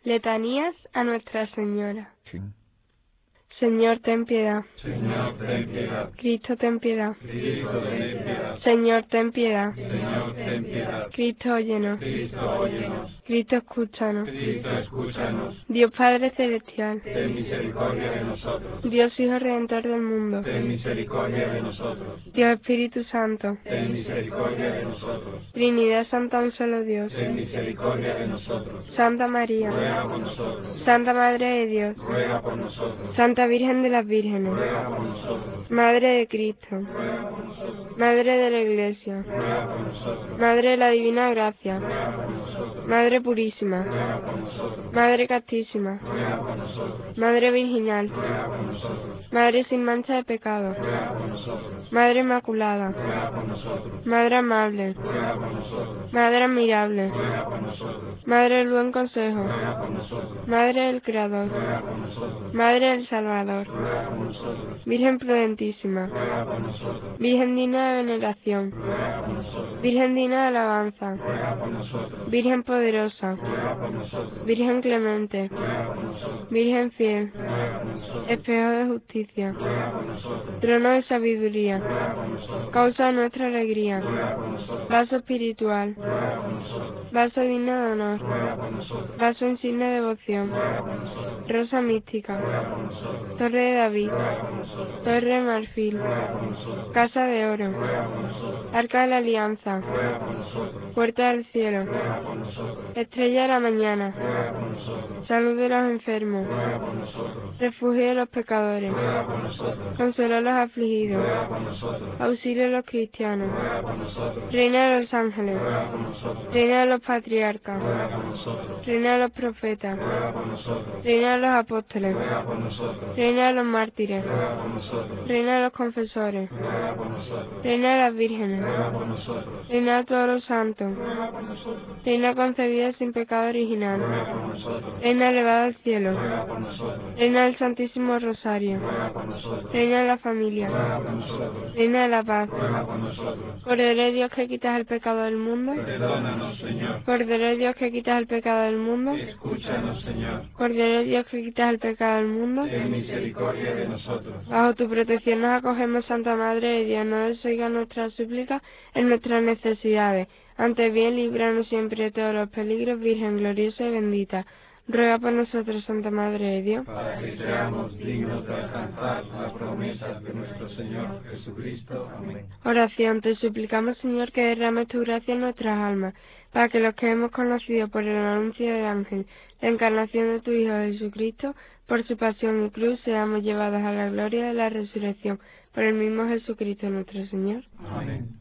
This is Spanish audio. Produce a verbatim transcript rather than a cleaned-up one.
Letanías a Nuestra Señora. Sí. Señor, ten piedad. Señor, ten piedad. Cristo, ten piedad. Cristo, ten piedad. Señor, ten piedad. Señor, ten piedad. Cristo, óyenos. Cristo, óyenos. Cristo, escúchanos. Cristo, escúchanos. Dios Padre Celestial. Ten misericordia de nosotros. Dios Hijo Redentor del mundo. Ten misericordia de nosotros. Dios Espíritu Santo. Ten misericordia de nosotros. Trinidad Santa, un solo Dios. Ten misericordia de nosotros. Santa María. Ruega por nosotros. Santa Madre de Dios. Ruega por nosotros. Santa Virgen de las Vírgenes. Ruega por nosotros. Madre de Cristo. Ruega por nosotros. Madre de la Iglesia. Ruega por nosotros. Madre de la Divina Gracia. Ruega por nosotros. Madre Purísima. Ruega por nosotros. Madre Castísima. Ruega por nosotros. Madre Virginal. Ruega por nosotros. Madre sin mancha de pecado. Ruega por nosotros. Madre Inmaculada. Ruega por nosotros. Madre amable. Ruega por nosotros. Madre admirable. Ruega por nosotros. Madre del buen consejo. Ruega por nosotros. Madre del Creador. Ruega por nosotros. Madre del Salvador. Ruega por nosotros. Virgen prudentísima. Ruega por nosotros. Virgen digna de veneración. Ruega por nosotros. Virgen digna de alabanza. Ruega por nosotros. Virgen poderosa. Ruega por nosotros. Virgen clemente. Ruega por nosotros. Virgen fiel. Ruega por nosotros. Espejo de justicia. Ruega por nosotros. Trono de sabiduría. Ruega por nosotros. Causa de nuestra alegría. Ruega por nosotros. Vaso espiritual. Ruega por nosotros. Vaso digno de honor. Ruega por nosotros. Vaso insigne de devoción. Ruega por nosotros. Rosa mística. Ruega por nosotros. Torre de David. Ruega por nosotros. Torre de marfil. Ruega por nosotros. Casa de oro. Ruega por nosotros. Arca de la alianza. Ruega por nosotros. Puerta del cielo. Ruega por nosotros. Estrella de la mañana. Ruega por nosotros. Salud de los enfermos. Ruega por nosotros. Refugio de los pecadores. Ruega por nosotros. Consuelo de los afligidos. Ruega por nosotros. Auxilio de los cristianos. Ruega por nosotros. Reina de los ángeles. Ruega por nosotros. Reina de los patriarcas. Ruega por nosotros. Reina de los profetas. Ruega por nosotros. Reina de los apóstoles. Ruega por nosotros. Reina de los mártires. Ruega por nosotros. Reina de los confesores. Ruega por nosotros. Reina de las vírgenes. Ruega por nosotros. Reina de todos los santos. Ruega por nosotros. Reina concebida sin pecado original. Ruega por nosotros. Reina elevada al cielo. Ruega por nosotros. Reina del Santísimo Rosario. Ruega por nosotros. Reina de la familia. Ruega por nosotros. Reina de la paz. Ruega por nosotros. Cordero de Dios que quitas el pecado del mundo. Perdónanos, Señor. Cordero de Dios que quitas el pecado del mundo. Escúchanos, Señor. Cordero de Dios que quitas el pecado del mundo. Ten misericordia de nosotros. Bajo tu protección nos acogemos, Santa Madre de Dios. No desoiga nuestras súplicas en nuestras necesidades. Antes bien, líbranos siempre de todos los peligros, Virgen gloriosa y bendita. Ruega por nosotros, Santa Madre de Dios, Para que seamos dignos de alcanzar las promesas de nuestro Señor Jesucristo. Amén. Oración. Te suplicamos, Señor, que derrames tu gracia en nuestras almas, para que los que hemos conocido por el anuncio del ángel la encarnación de tu Hijo Jesucristo, por su pasión y cruz, seamos llevados a la gloria de la resurrección. Por el mismo Jesucristo nuestro Señor. Amén.